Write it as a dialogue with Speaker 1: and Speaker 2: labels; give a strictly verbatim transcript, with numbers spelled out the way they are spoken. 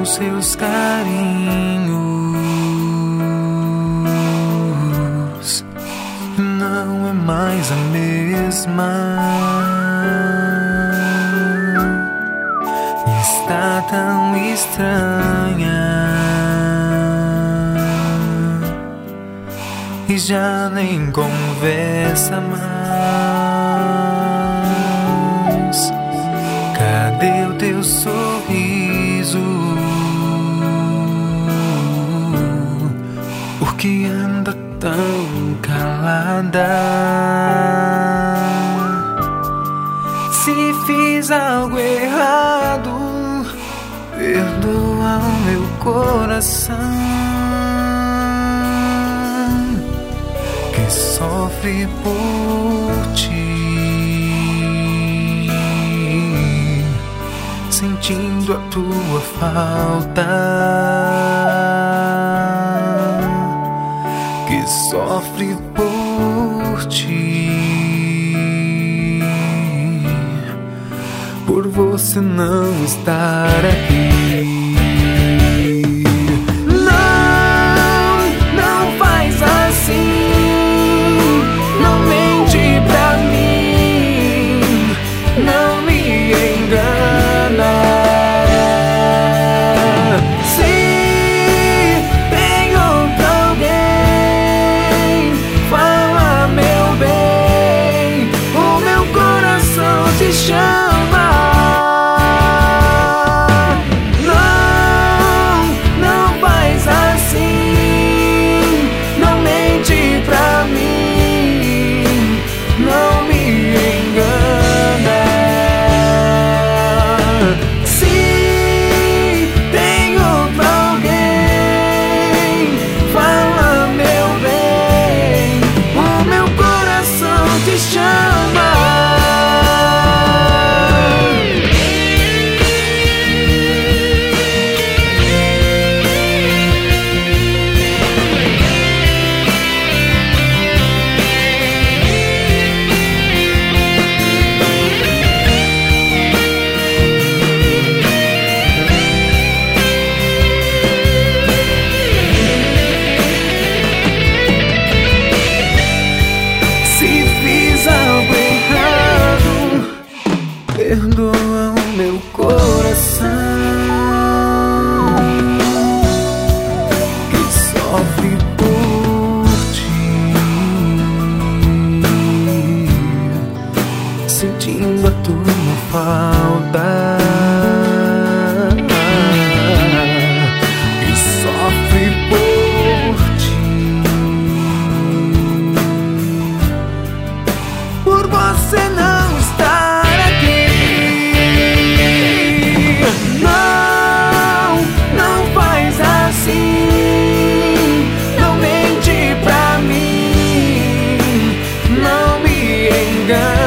Speaker 1: os seus carinhos não é mais a mesma. Está tão estranha e já nem conversa mais. Cadê o teu sorriso? Por que anda tão calada? Se fiz algo errado, perdoa o meu coração que sofre por ti, sentindo a tua falta, que sofre por ti, por você não estar aqui. Não, não faz assim, não mente pra mim, não me engana. Se tem outro alguém, fala meu bem, o meu coração te chama. Perdoa o meu coração que sofre por ti, sentindo a tua falta, que sofre por ti, por você não estar. Não mente pra mim, não me engane.